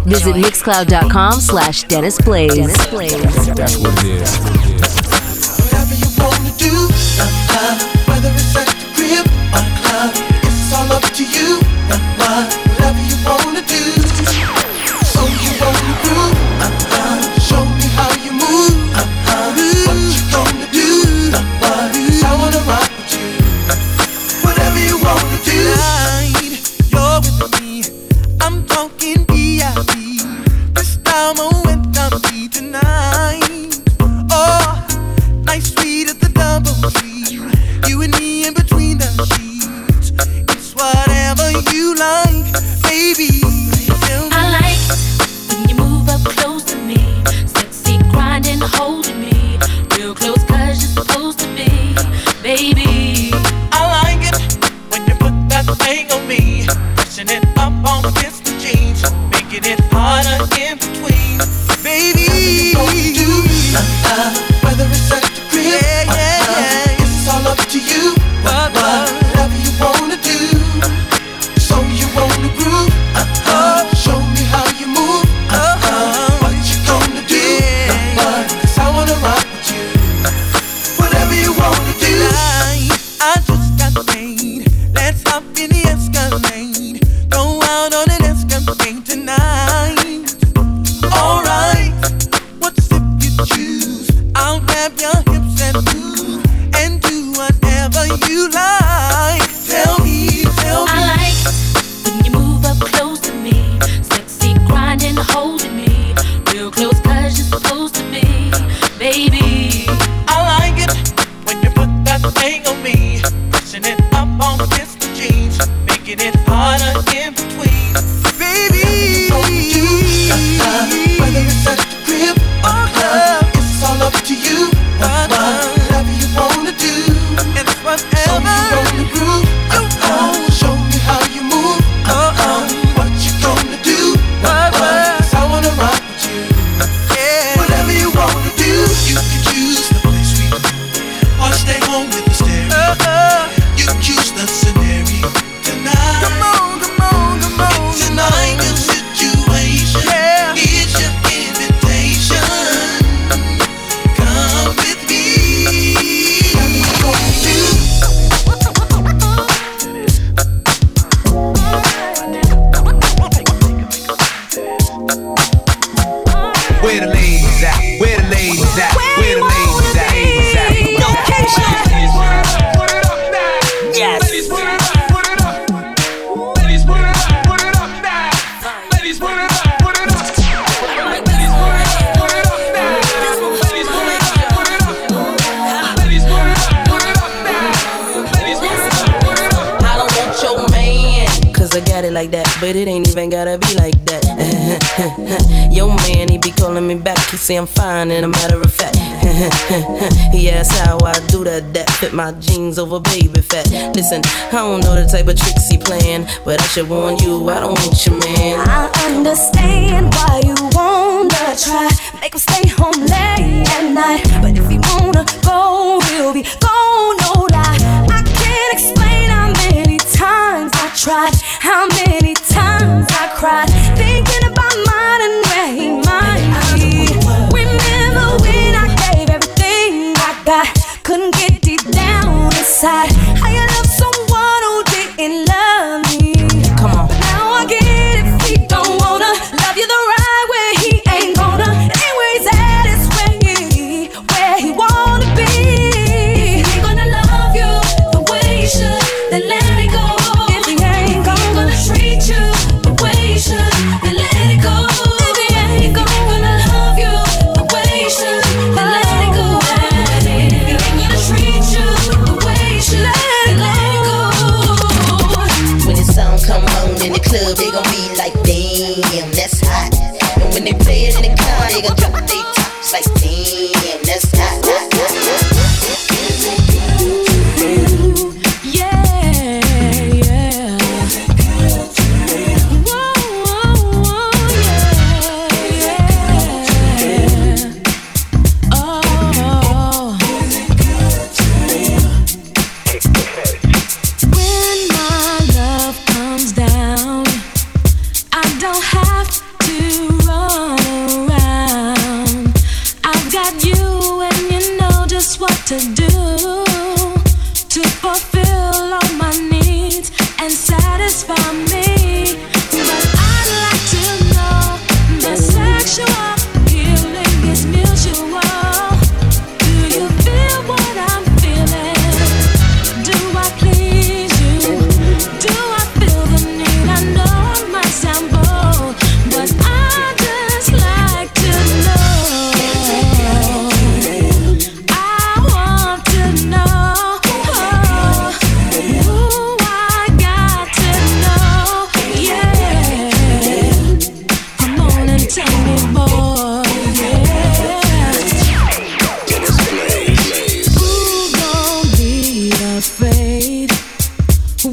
Visit mixcloud.com/DennisBlaze. That's what it is. Whatever you wanna do, whether it's at the crib or club, it's all up to you. Whatever you wanna do, so you wanna groove, show me how you move. What you gonna do? 'Cause I wanna rock with you. Whatever you wanna do. Tonight, you're with me. I'm talking VIP. This time I'm with me tonight. Oh, nice sweet at the double tree. You and me in between the sheets. It's whatever you like, baby. I like when you move up close to me, sexy grinding, holding me real close 'cause you're supposed to be, baby. I like it when you put that thing on me, pushing it up on against the jeans, making it harder in between, baby. Whether it's at the crib, it's all up to you. Whatever you wanna do, so you wanna groove. Show me how you move. What you gonna do? 'Cause I wanna rock with you. Whatever you wanna do. I just got paid. Let's hop in the Escalade. Go out on an Escalade tonight. Alright, what's if you choose? I'll grab your hips and move and do whatever you like. Tell me. I like when you move up close to me, sexy grinding, holding me real close 'cause you're supposed to be, baby. I like it when you put that thing on me, pushing it up on against the jeans, making it harder in between, baby. Whether it's at the crib or club, it's all up to you. Whatever you wanna do, it's whatever. So you wanna groove, show me how you move. What you gonna do? 'Cause I wanna rock with you. Whatever you wanna do, you can choose the place we go, or stay home with the stereo. You choose the scenario tonight. Come on. Tonight your situation, here's your invitation. Come with me. Where the ladies at? Where the ladies at? Where the ladies at? Put it up now. Yes. Ladies, put it up. Put it up. Ladies, put it up. Put it up now. Ladies, put it up. Put it up. Ladies, put it up. Put it up now. Ladies, put it up. Put it up. Ladies, put it up. Put it up now. Ladies, put it up. Put it up. I don't want your man, 'cause I got it like that, but it ain't even gotta be like that. Your man, he be calling me back, he say I'm fine, and a matter of fact, he asks how I do that fit my jeans over baby fat. Listen, I don't know the type of tricks he playing, but I should warn you, I don't want your man. I understand why you wanna try, make him stay home late at night, but if he wanna go, he'll be gone, no lie. I can't explain how many times I tried, how many times I cried, thinking about mine and where he might be. Remember when I gave everything I got, couldn't get deep down inside, how you love someone who didn't love me. Come on. But now I get it, if he don't wanna love you the right way, he ain't gonna. Anywhere he's at is where he wanna be. If he gonna love you the way you should, then let it go. If he ain't gonna treat you the way you should,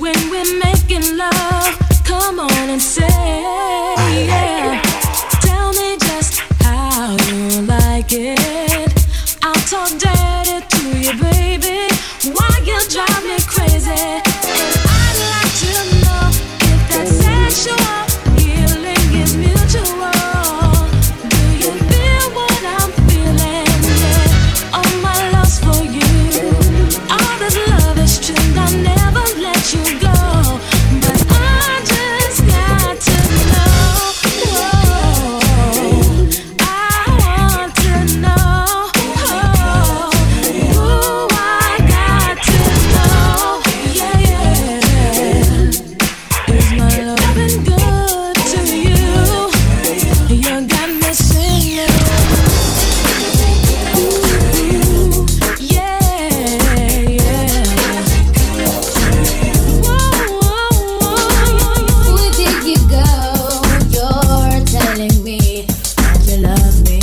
when we're making love. Come on and say, yeah. Tell me just how you like it. I'll talk dirty to you, baby. Why you drive me crazy? I'd like to know if that sexual healing is mutual. Do you feel what I'm feeling? Yeah. All my love's for you. All this love is true. I'll never let you go. But I just got to know. Whoa. I want to know. Ooh, I got to know. Yeah, yeah. Is my loving good to you? You got me singing. Ooh, yeah, yeah. Where did you go? You're telling me that you love me.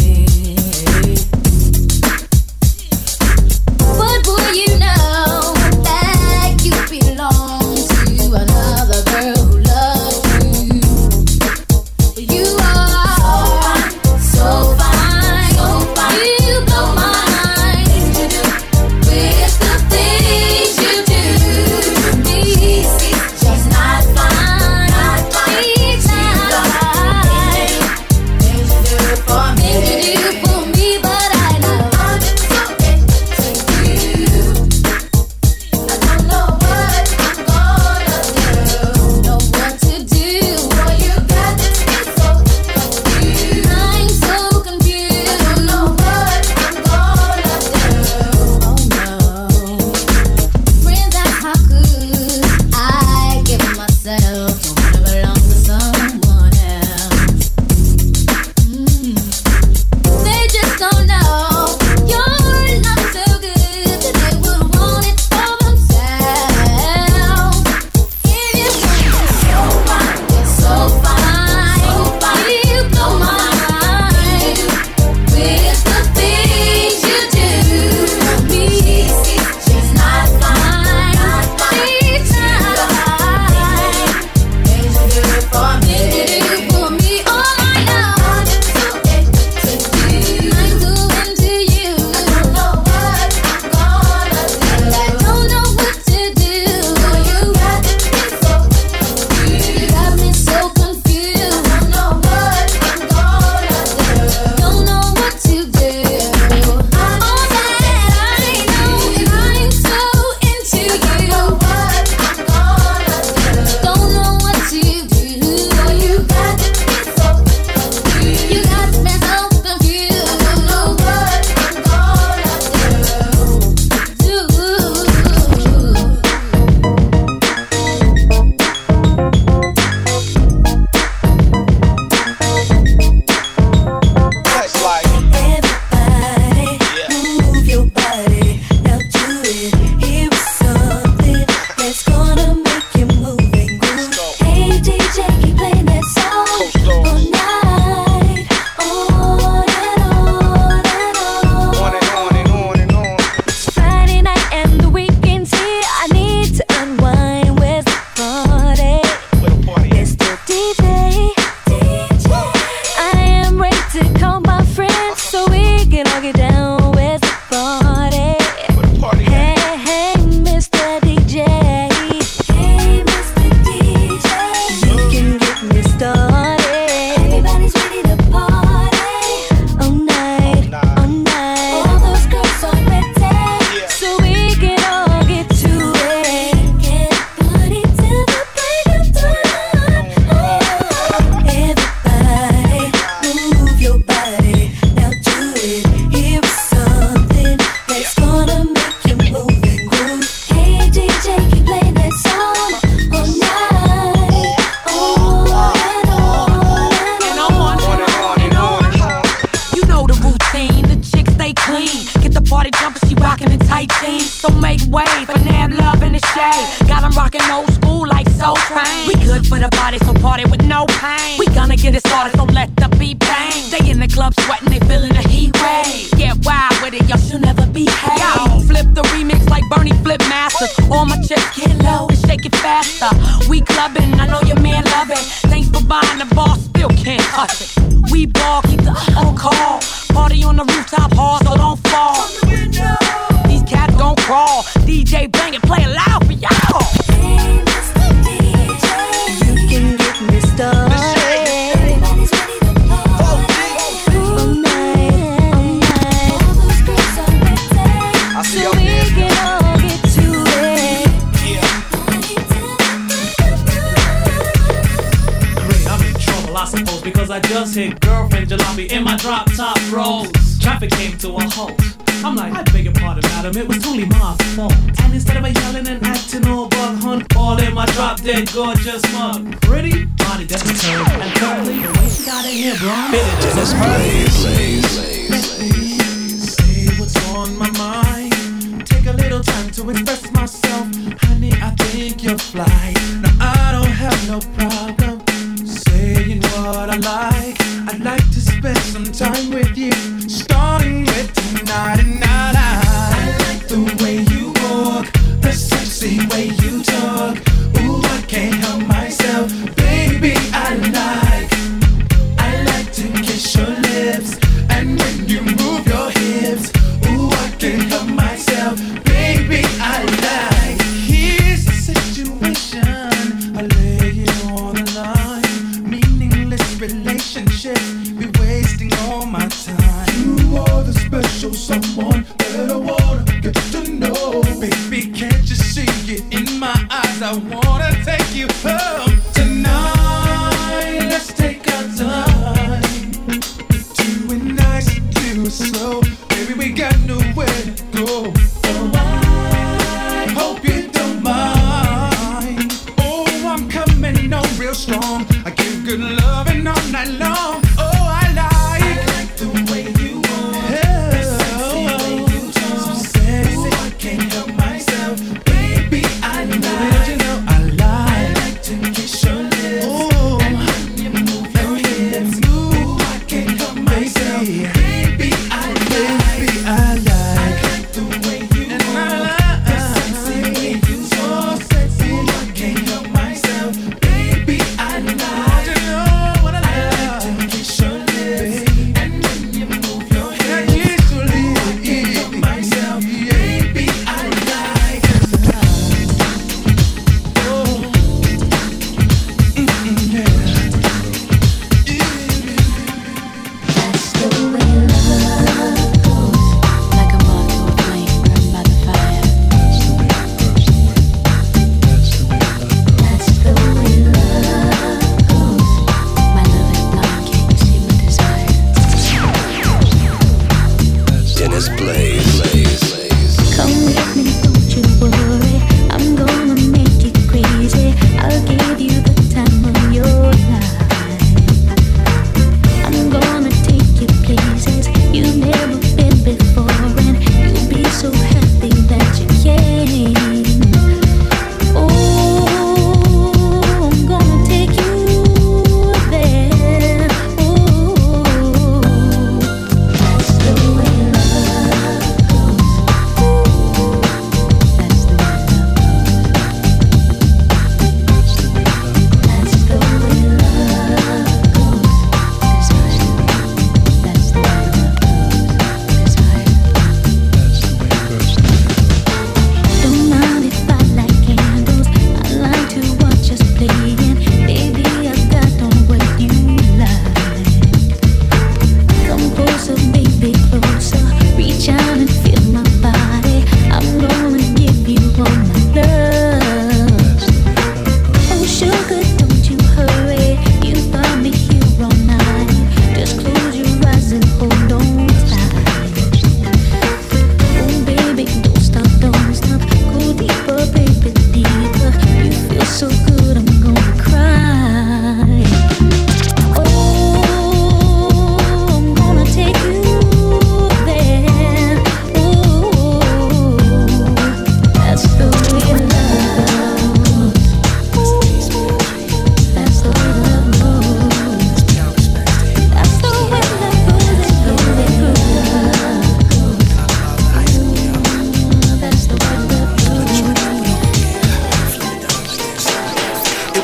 But boy, you know that you belong to another girl who loves you. You are so fine, so fine. You blow my mind with the things you do to me. Just not fine, it's not fine. Things you do for me, but I know I'm so into you. I don't know what I'm gonna do. Don't know what to do. Boy, you got me so confused. I'm so confused. I don't know what I'm gonna do. Oh no. Friends, how could I give myself to wanna belong to someone else? They just don't know your love so good that they would want it for themselves. If you think you're so fine, you blow my mind with the things you do for me. She's not fine, she's not fine. Things you do for me, all I know. I'm so into you. I don't know what I'm gonna do. I don't know what to do. You got me so confused. I don't know what I'm gonna do. Don't know what to do. All that I know is I'm so into you. Don't know what I'm gonna do. Don't know what to do. You got me so confused. You got me so confused. I don't know what I'm gonna do. Touch like Everybody, move your body. Now do it. Here is something that's gonna make you move and groove. Hey DJ, keep playing that song all night, on and on and on. on and on and on and on. It's Friday night and the weekend's here. I need to unwind. Where's the party? Where the party at? Mr. DJ, I am ready to call my friends so we can all get down. Where's the party? Where the party at? Hey, hey, Mr. DJ. Hey, Mr. DJ. You can get me started. Everybody's ready to party. All night, all night. All those girls are ready. So we can all get to it. Get party till the break of dawn. Everybody, move your body. Now do it. Here is something that's gonna make you move and groove. Hey DJ, keep playing that song all night, on and on and on. You know the routine, the chicks stay clean. Get the party jumping, she rockin' in tight jeans. So make way for Nab Love in the shade. Got 'em rockin' old school like Soul Train. We good for the body, so party with no pain. We gonna get it started, so let the beat bang. They in the club sweating, they feeling the heat wave. Get wild with it, y'all should never be held. Yo, flip the remix like Bernie Flip Masters. All my chicks get low and shake it faster. We clubbing, I know your man love it. Thanks for buying the bar, still can't touch it. We ball, keep the on call. Party on the rooftop hard, so don't fall. These cats gon' crawl. DJ bang it, play it loud for y'all. Hey, Mr. DJ, you can get me started. Everybody's ready to party. All night, all night. All those girls are ready, so we can all get to it. Great, I'm in trouble, I suppose, because I just hit girlfriend jalopy in my drop top rolls. Traffic came to a halt. I'm like, I beg your pardon, madam, it was totally my fault. And instead of yelling and acting all bug hunt, all in my drop dead gorgeous mug. Pretty body doesn't turn, and thirdly, the way she got in here, bro. This party Let me say what's on my mind. Take a little time to express myself. Honey, I think you're fly. Now I don't have no problem saying what I like. I'd like to spend some time with you, starting with tonight. And I like the way you walk, the sexy way you talk. Ooh, I can't help myself, baby. I like to kiss your lips, and when you move your hips, ooh, I can't help myself, baby. I like. Here's the situation, I lay it on the line. Meaningless relationships be wasting all my time. You are the special someone that I wanna get to know. Baby, can't you see it in my eyes? I wanna take you home tonight. Let's take our time, do it nice, do it slow. Baby, we got nowhere to go. Oh, I hope you don't mind. Oh, I'm coming on real strong. I give good loving all night long. Oh, I like the way you walk, the sexy way you talk. So sexy, I can't help myself, baby. I like, you know, I like to kiss your lips. Oh, and when you move your hips, ooh, I can't help myself, baby. I like the way you walk, the sexy way you talk. So sexy, I can't help myself, baby. I like, you know.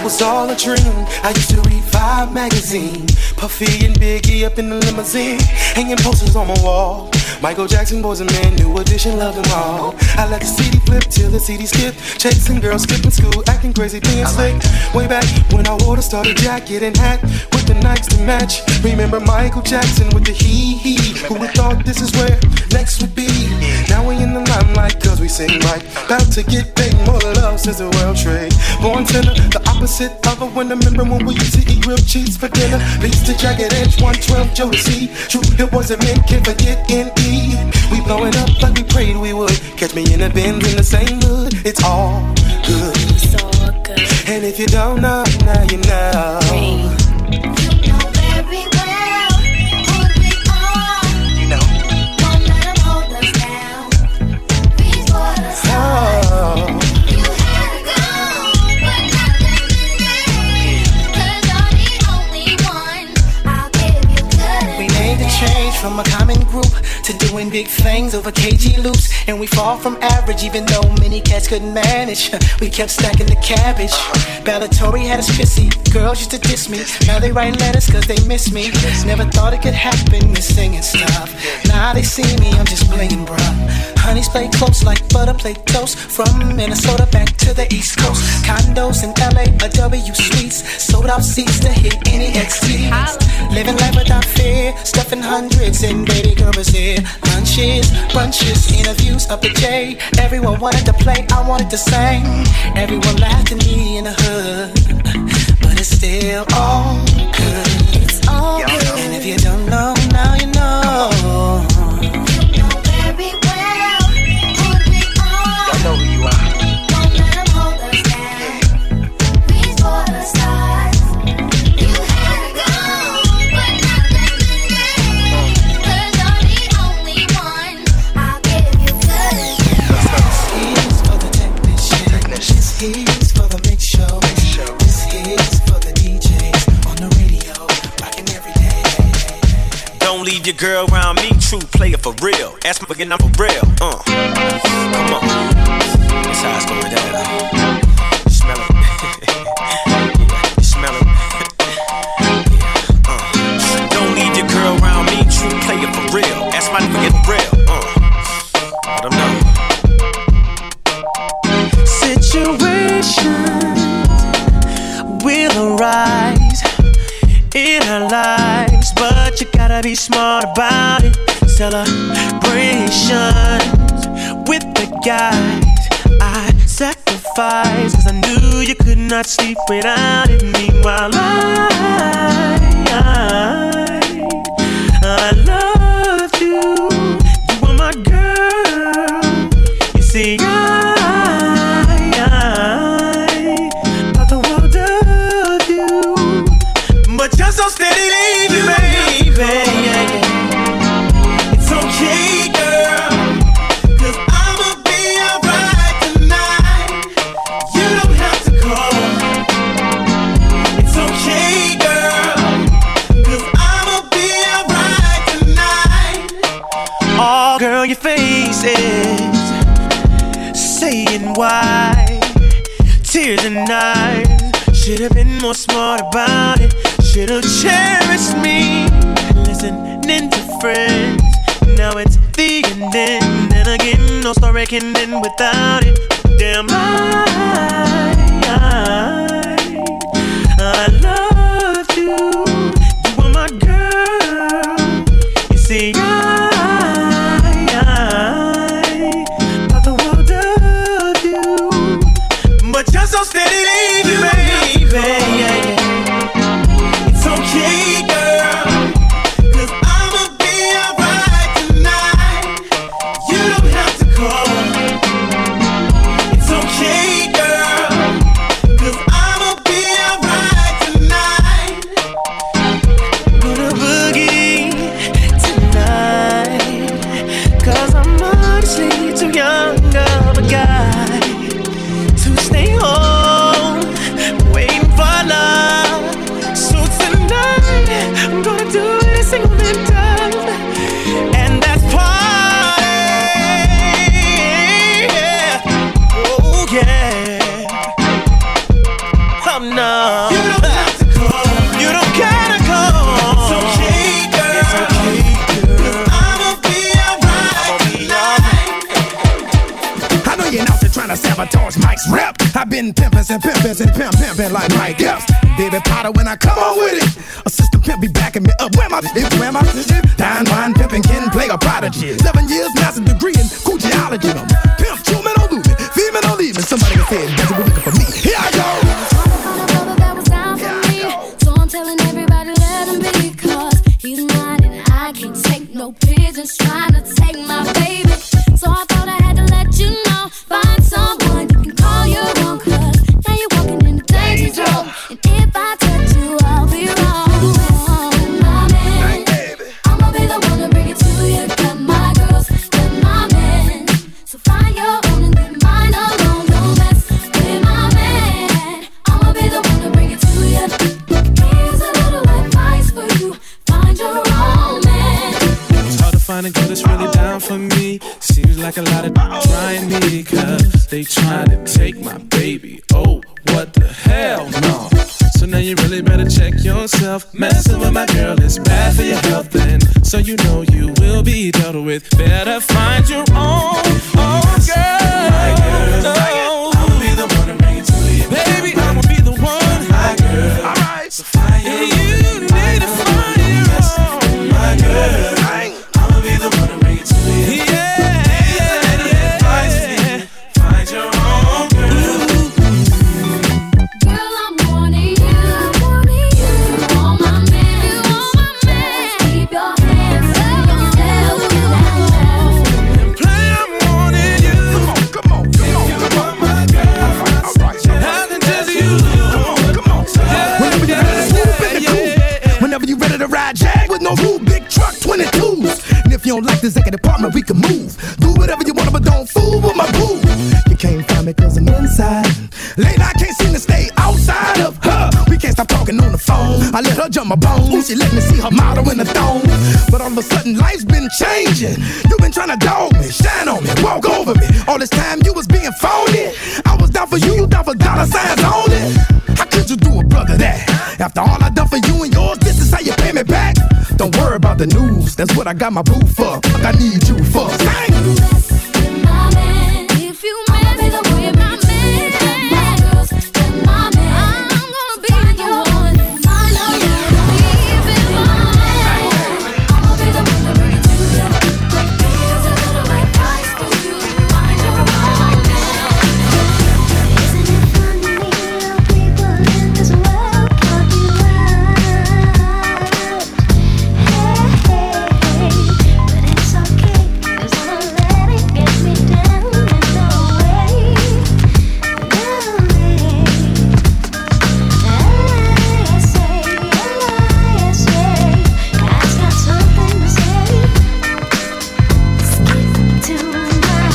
was all a dream. I used to read Vibe magazine. Puffy and Biggie up in the limousine, hanging posters on my wall. Michael Jackson, Boys and Men, New Edition, loved them all. I let the CD flip till the CD skip. Chasing girls, skipping school, acting crazy, being slick. Way back when I wore the starter jacket and hat with the Nikes to match. Remember Michael Jackson with the hee-hee. Who would thought this is where next would be? Now we in the limelight cause we sing right. About to get paid more love since the world trade. Born sinner, the opposite of a winner. Remember when we used to eat grilled cheese for dinner? Beats to Jagged Edge, 112, Joe to C. True, it wasn't men, can't forget N.E. We blowing up like we prayed we would. Catch me in the Benz in the same hood. It's all good. It's all good. And if you don't know, now you know. You know very well who we are. You know. Won't let them hold us down. Reach for the stars. You had to go, but not today. 'Cause you're the only one I'll give you good. We made the change from a common group to doing big things over KG loops. And we fall from average even though many cats couldn't manage. We kept stacking the cabbage. Bellatori had us pissy. Girls used to diss me. Now they write letters cause they miss me. Never thought it could happen, this singing stuff. Now they see me, I'm just blingin', bruh. Honeys play close like butter play toast. From Minnesota back to the East Coast. Condos in LA, a W suites. Sold out seats to hit any XTs. Living life without fear. Stuffing hundreds and baby girl was here. Lunches, brunches, interviews up at J. Everyone wanted to play, I wanted to sing. Everyone laughed at me in the hood. But it's still all good. It's all good. And if you don't know, now you know. You know very well who we are. I know who you are. Won't let them hold us down. Reach for the stars. You had to go, but not today. 'Cause you're the only one I'll give you good. Here's for the technicians. Here's for the mix show. This here's for the DJs on the radio, rocking every day. Don't leave your girl around me, true player for real. Ask me again, I'm for real. Come on. That's how it's going down. You smell it. Yeah, you smell it. Yeah, Don't leave your girl around me, true player for real. Ask my nigga for real. Let them know. Situations will arise in our lives, but you gotta be smart about it. Celebrations with the guys I sacrificed, 'cause I knew you could not sleep without it. Meanwhile I loved you. You were my girl. You see, I thought the world of you, but you're so steady, leaving, baby. It's okay, girl, 'cause I'ma be alright tonight. You don't have to call. It's okay, girl, 'cause I'ma be alright tonight. Oh, girl, your face is saying why. Tears and knives. Should've been more smart about it. Should've cherished me. Listening to friends. Now it's the ending. And again, no story can end without it. Damn, I loved you. You were my girl. You see, I thought the world of you, but you're so steady, baby. It's okay, girl, 'cause I'ma be alright tonight. You don't have to call. It's okay, girl, 'cause I'ma be alright tonight. Gonna boogie tonight, 'cause I'm honestly too young of a guy to stay home waiting for love. no. You don't have to call. You don't gotta call. It's okay, girl. It's okay, girl. I'ma be alright tonight. I know you're out there trying to sabotage Mike's rep. I've been pimpin' and pimpin' and pimpin' like Mike Epps. Baby Potter when I come on with it. Assistant pimp be backing me up. Where my Dine, wine, pimpin' can play a prodigy. 7 years, master's degree in Coogee-ology. Pimp, chewman, don't lose it. Female, don't leave me. Somebody can say it, but you're looking for me. Here I go. That was down for me. So I'm telling everybody let him be. Cause he's mine and I can't take no pigeons trying to take my baby. So I thought I had to let you know. Find someone you can call your own. Cause now you're walking in the danger zone. And if I touch you, I'll be wrong. My man, I'ma be the one to bring it to you. Got my girls, got my men. So find your own and leave mine alone. Don't mess with my man. I'ma be the one to bring it to you. Here's a little advice for you. Find your own man. It's hard to find a girl that's really down for me. Seems like a lot of trying me, cause they trying to take my baby. Oh, what the hell, no. So now you really better check yourself. Messing with my girl is bad for your health, and so you know you will be dealt with. Better find your own girl. My girl, no. I'ma be the one to bring it to you. Baby, I'ma be the one. My girl, alright. So find your own. You need to find your own. My girl, I'ma be the one to bring it to you. Find your own girl. Girl, I'm warning you. You want my man. Keep your hands up. Play, I'm warning you. Come on. If you want my girl, how the does you look? Come on. Whenever you're ready to swoop in the coupe. Whenever you're ready to ride Jag with no roof, big truck, 22s. And if you don't like this executive apartment, we can move. Do whatever you want, but don't fool with my boo. You can't find me cause I'm inside. Late, I can't seem to stay outside of her. We can't stop talking on the phone. I let her jump my bones. She let me see her model in the thong. But all of a sudden, life's been changing. You've been trying to dog me, shine on me, walk over me. All this time, you was being phony. I was down for you down for dollar signs only. How could you do a brother that? After all I done for you and yours, this is how you pay me back. Don't worry about the news, that's what I got my boo for. Like I need you for. Sing. My man, if you mess with my man, my girls, got my man. I'm gonna be the one. Find out leave in my man. I'ma be the one to bring it to you. Here's a little advice for you. Find your own man. Isn't it funny how people in this world cut you out? Hey, but it's okay, 'cause I'ma let it get me down and no way, no way. I say, I've got something to say. Skip to my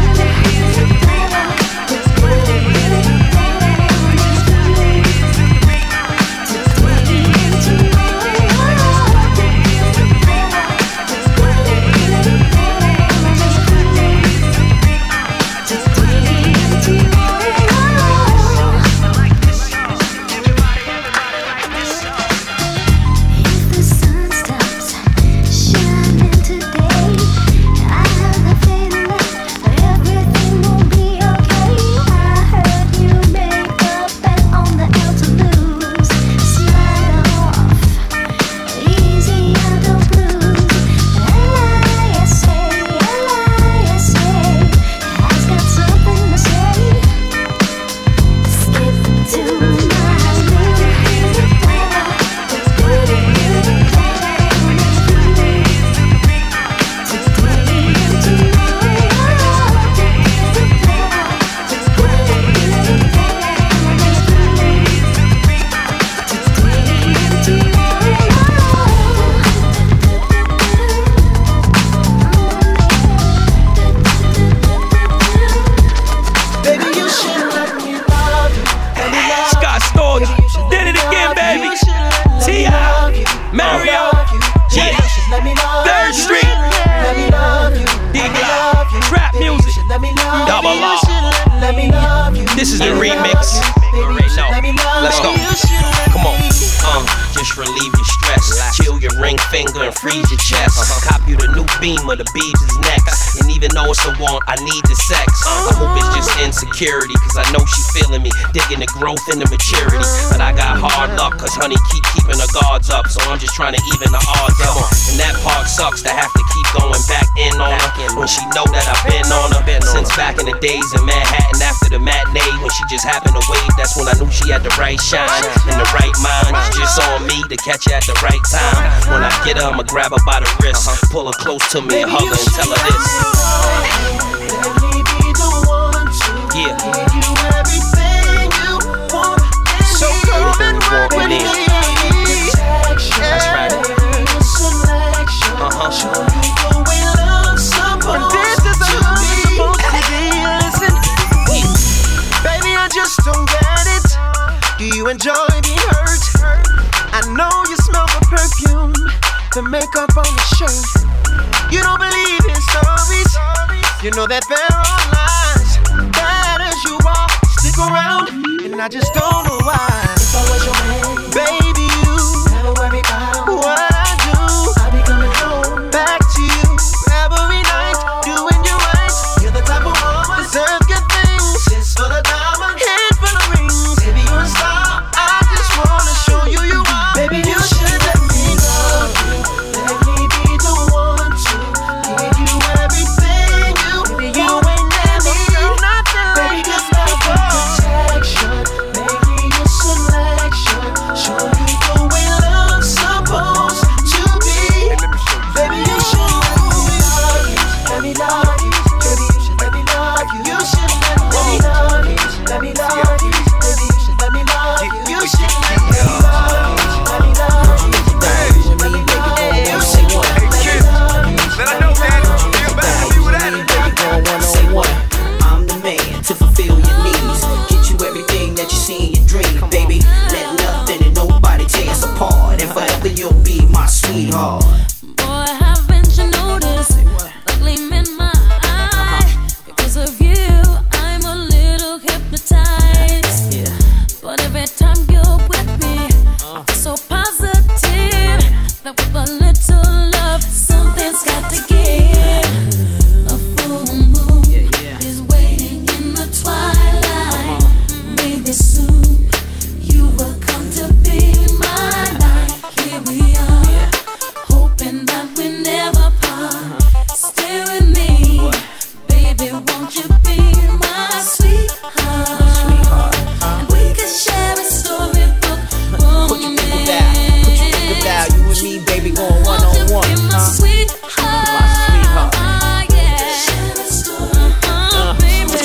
If the sun stops shining today, I have a feeling that everything will be okay. I heard you make a bet on the Alta-Blues. Slide off, easy on the blues. I say, I've got something to say. Skip to my Baby, you should let me love you. Let me love Scott Storch, you. did it again, baby. You should let me T.I., love you. Mario, Love you. G, You should let me love Third you. Street, Let me love you. Let me love you. Trap Baby, music, you should let me love Double you. R. You should let me love you. This is the Let me remix. love you. Baby, you should let me love let's go. Come on. Just relieve your stress. Chill your ring finger and freeze your chest. Cop you the new Beamer, the Beebs is next. And even though it's a want, I need the sex. I hope it's just insecurity, cause I know she feeling me, digging the growth and the maturity. But I got hard luck, cause honey keeping her guards up. So I'm just trying to even the odds up. And that part sucks to have to keep going back in on her, when she know that I've been on her since back in the days in Manhattan after the matinee. When she just happened to wave, that's when I knew she had the right shine and the right mind. It's just on me to catch her at the right time. When I get her, I'ma grab her by the wrist, pull her close to me and hug her and tell her this. Let me be the one to give you everything you want. So come and work with me. That's right. Show me the way love's supposed to be. Listen, baby, I just don't get it. Do you enjoy being hurt? I know you smell the perfume, the makeup on the shirt. You don't believe in stories. You know that there are lies. Bad as you are, stick around, and I just don't know why. If I was your man, baby, you never worry about what I do. I'll be coming home back to you every night, doing you right. You're the type of woman deserve good things. Just full of diamonds, head full of rings. Baby, you're a star. I just wanna show you you are. Baby, you should let me love you. Let me be the one to give you everything you ain't never felt nothing. Baby, just like protection, making your selection. Show me the way love's supposed to be. Baby, you should let me love you. Baby, you should let me love you. You should let me love you. Let me love you. Baby, you should let me love you. You should let me love you. Let me love you. Let me love you. You should let me love you. Let I know, Daddy. Feel bad. Be with that. I'm the man to fulfill your needs. Get you everything that you see in your dream, baby. Let nothing and nobody tear us apart. And forever you'll be my sweetheart. Boy, haven't you noticed the gleam in my eye? Because of you, I'm a little hypnotized. But every time you're with me, I feel so positive that with a little love, something's got to give. A full moon is waiting in the twilight. Maybe soon you will come to be my night. Here we are, hoping that we never part. Stay with me, baby, won't you be my sweetheart? And we could share a storybook romance. Put your people down. You and me, baby, going one on one. Won't you be my sweetheart? My sweetheart. Yeah. Share a storybook, baby.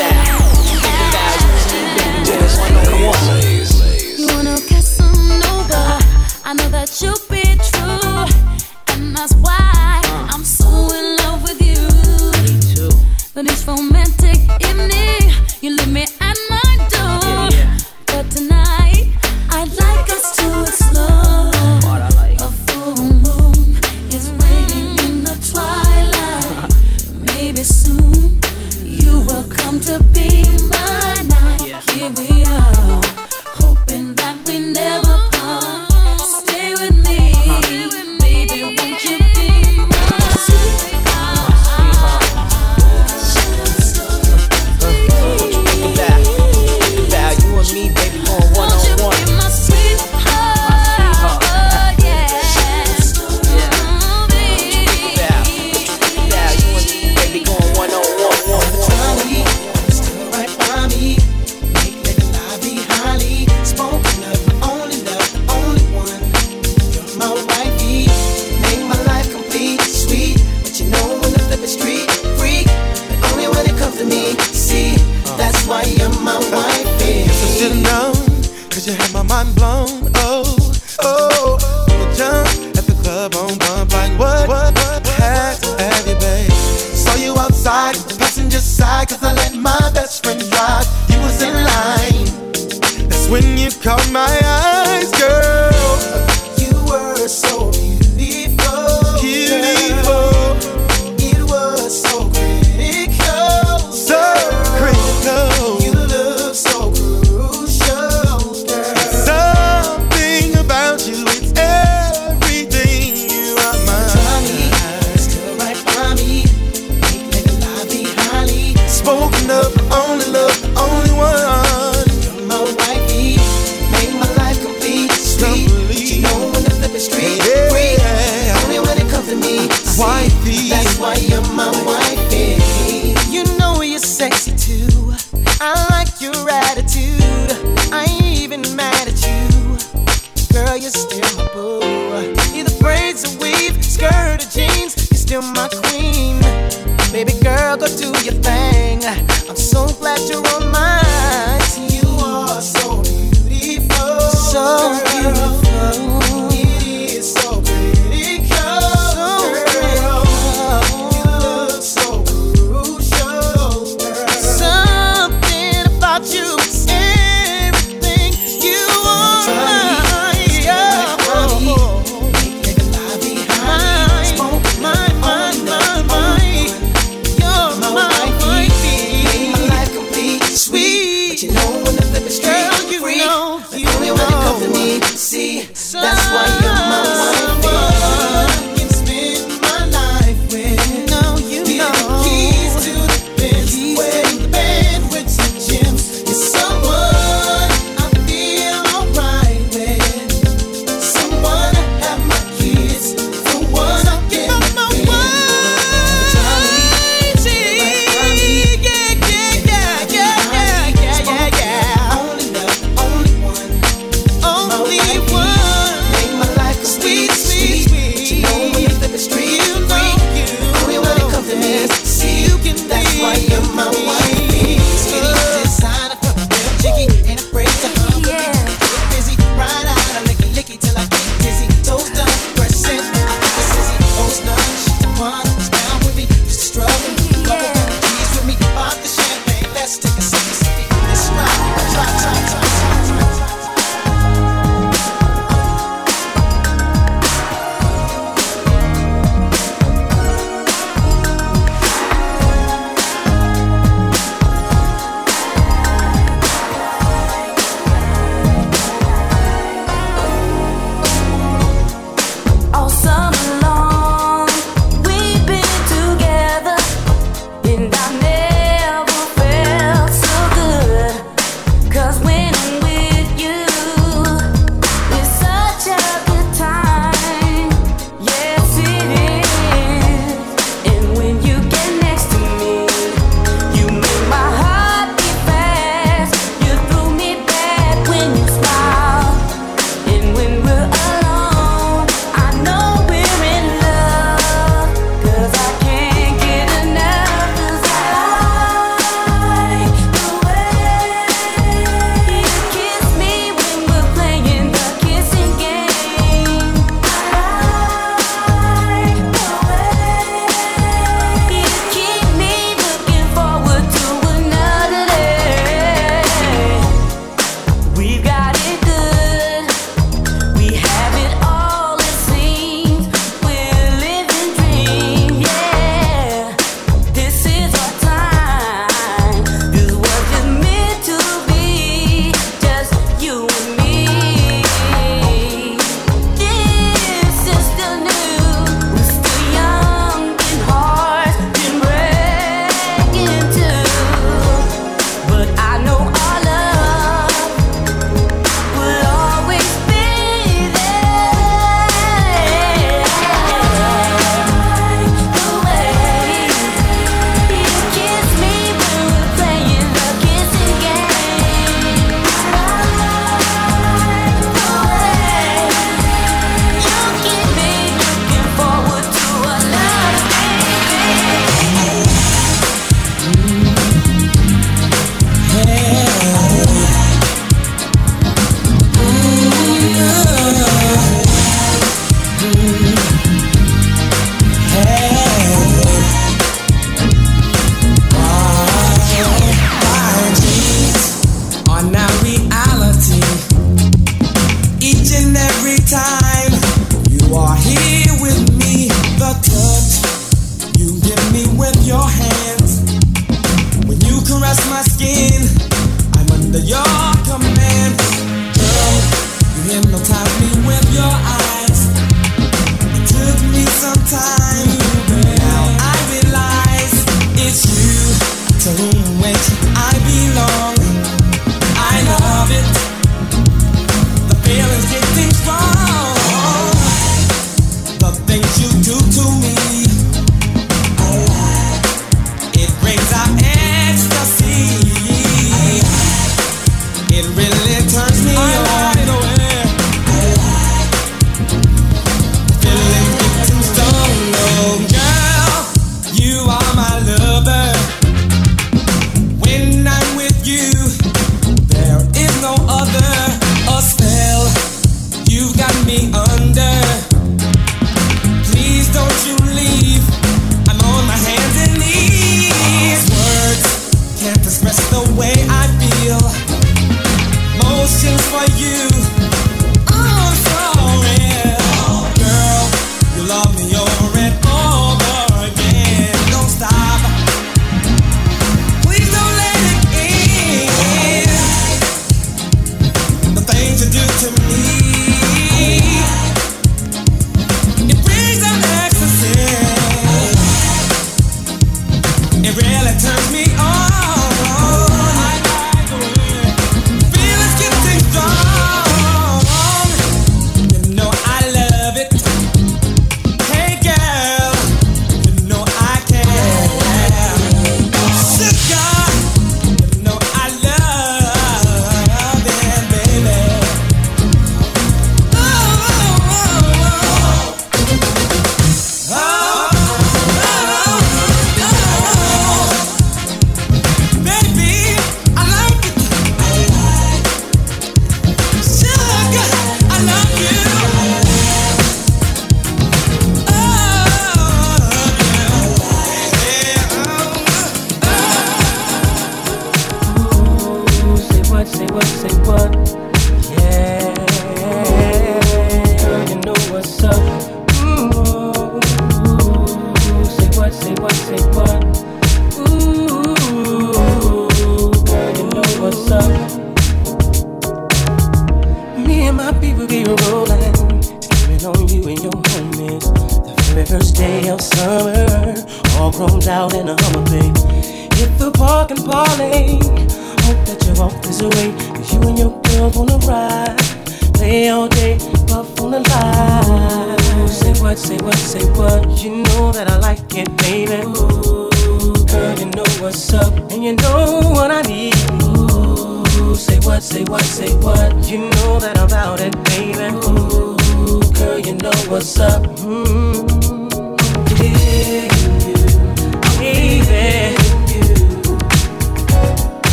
You wanna Casanova? I know that you'll be true, and that's why I'm so in love with you. Me too. But each romantic evening, you leave me at my door. But tonight, I'd like us to explore. A full moon is waiting in the twilight. Maybe soon you will come to be my night. Here we are, hoping that we never part. Stay with me, baby, won't you be my sweetheart? You and me, baby, going one Won't you on one. be my sweetheart? Yeah. You and me, baby, going one on one. Still right by me. Make living life be highly spoken of. My only love, the only one. You're my wifey. Make my life complete, sweet. But you know when the flip is street freak. But only when it comes to me. See, that's why you're my wifey. Guess I should've known, cause you had my mind blown. You jump at the club on bump like what? Had to have you, babe. Saw you outside, passenger side, cause I let my best friend drive. You was in line, that's when you caught my eyes, girl. You were so beautiful. It was so critical. So critical. You look so crucial, girl.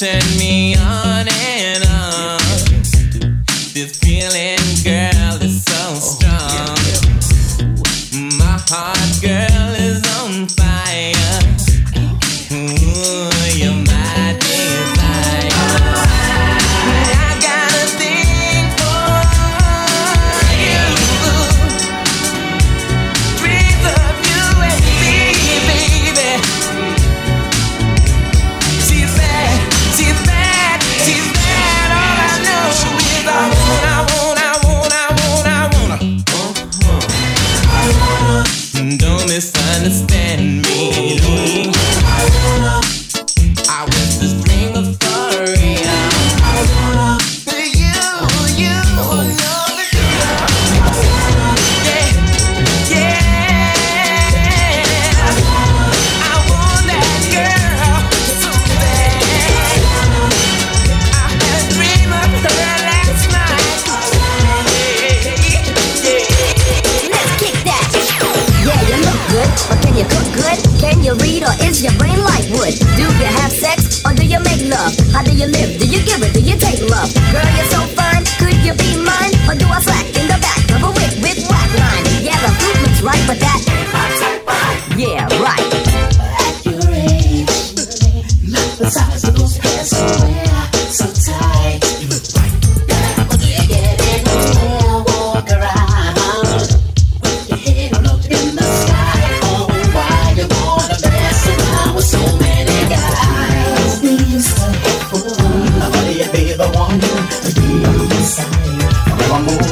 turn me on and on. This feeling, girl, is so strong. My heart, girl, is on fire. Ooh, you're my desire. I got a thing for you. Dreams of you and me, baby. She's bad, she's bad, she's bad. All I know is I wanna. Don't misunderstand me. I was just dream euphoria. You know the deal. Yeah. I want that girl so bad. I had a dream of her last night. Let's kick that. Yeah, you look good, but can you cook good? Can you read, or is your brain like wood? Do you have sex, or do you make love? How do you live? Do you give it? Do you take love? Girl, you're so fine, could you be mine? Or do I slack in the back of a whip with whack line? Yeah, the fruit looks right, but that ain't my type. Yeah, right. At your age, not the size of those pants you wear, so tight. You look right. But do you get it? Walk around. Your head up in the sky. Oh, why you wanna mess around with so many guys? These are fun. Nobody, baby, want you to be on the side. Come on,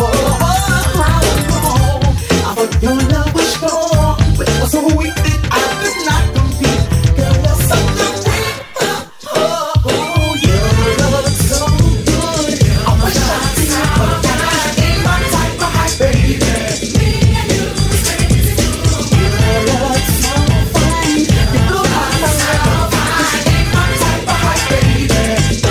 I thought your love was strong, but it was so weak that I could not compete. Girl, you're such a freak. Oh, you look so good. I wish I could see, but that ain't my type of hype, baby. Me and you, you look so fine. You look so fine. Ain't my type of hype, baby.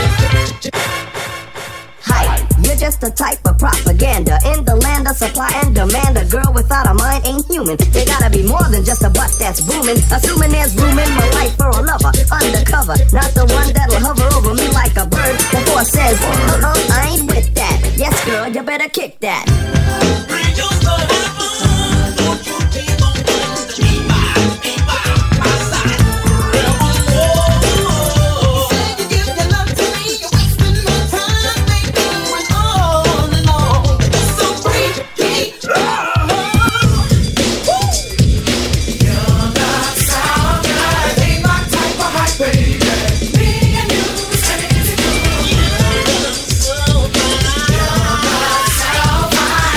Hype, you're just a type of propaganda in the land of supply and demand. A girl without a mind ain't human. They gotta be more than just a butt that's booming. Assuming there's room in my life for a lover, undercover, not the one that'll hover over me like a bird. The force says, I ain't with that. Yes, girl, you better kick that. So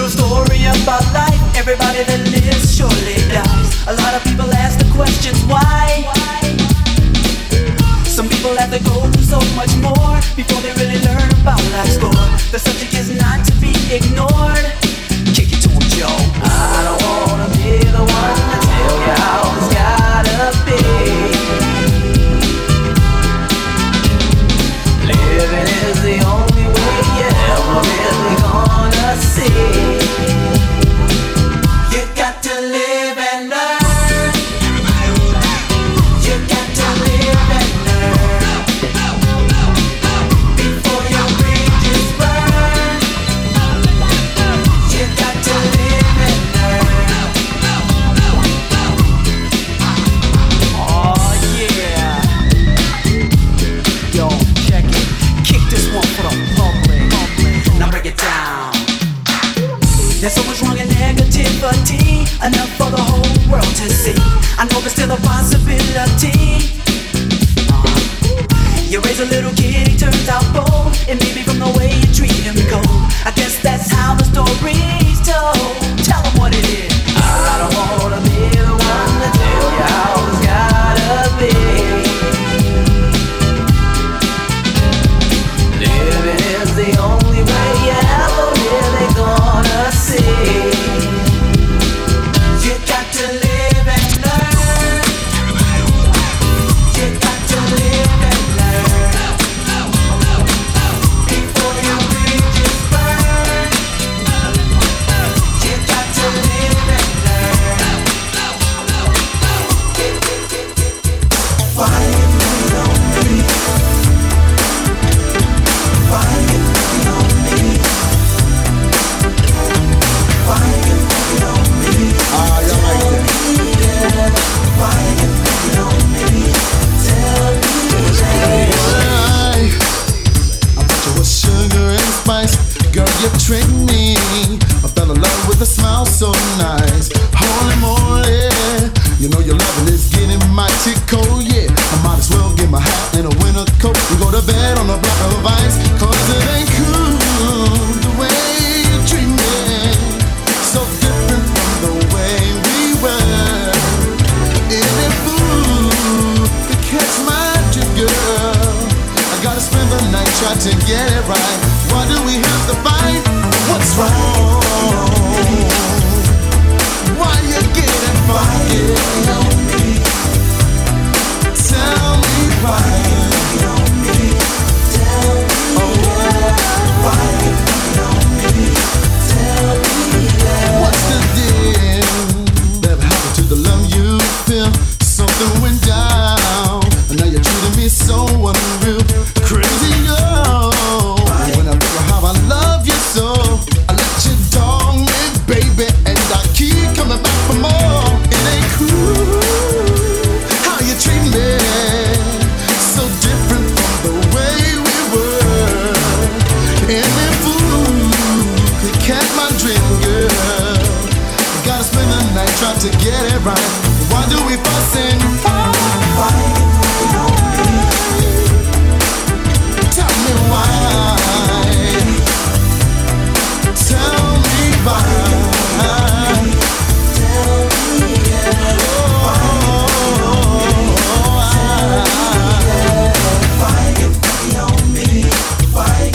little story about life. Everybody that lives surely dies. A lot of people ask the questions why. Some people have to go through so much more before they really learn about life's score. The subject is not to be ignored. Kick it to him, Joe. I don't wanna be the one to tell you how it's gotta be. Living is the only way you're ever really gonna see. You got to live and learn. You got to live and learn before your bridges burn. You got to live and learn. Oh yeah. Yo, check it. Kick this one for the public. Now break it down. There's so much wrong and negativity, enough for the whole world to see. I know there's still a possibility. You raise a little kid, he turns out bold. It may be from the way you treat him cold. I guess that's how the story's told. Tell him what it is. I don't wanna be the one to tell you how it's gotta be. Living is the only way you ever really gonna see. You got to live and learn. You got to live and learn before your bridges burn. You got to live and learn. Why you on me? Why you on me? Why you on me? Ah, you like that. Why you on me? Tell me I thought you was sugar and spice. Girl, you tricked me. I fell in love with a smile so nice. Holy moly, you know your loving is getting mighty cold, yeah. I might as well get my hat and a winter coat and go to bed on a block of ice. Cause it ain't cool the way you treat me. So different from the way we were. Any fool could catch my drift, girl. I gotta spend the night trying to get it right. Why do we have to fight? What's wrong? Why you getting fired on me? Tell me why you on me. Tell me why you on me. Tell me what's the deal? Never happened to the love you feel. Something went down, and now you're treating me so unreal. Crazy girl. When I think of how I love you so, I let you dog me, baby, and I keep coming back for more. It ain't cool how you treat me. So different from the way we were. Any fool could catch my dream, girl. I gotta spend the night trying to get it right. Why do we fuss and fight? Tell me why. Tell me why. Tell me why on me? Why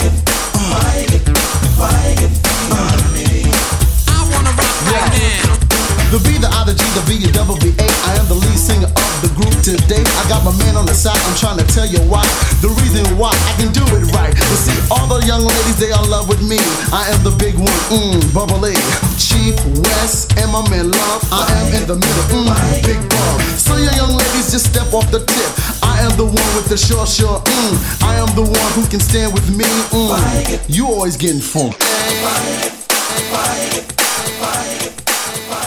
on me? I wanna rock right now. The B, the I, the G, the B, the double B, A. I am the lead singer of the group today. I got my man on the side, I'm trying to tell you why. The reason why I can do it right. You see, all the young ladies, they are in love with me. I am the big one, bubbly. Chief West and my man Love. I am in the middle, big ball. So you young ladies, just step off the tip. I am the one with the short, I am the one who can stand with me, You always getting funked.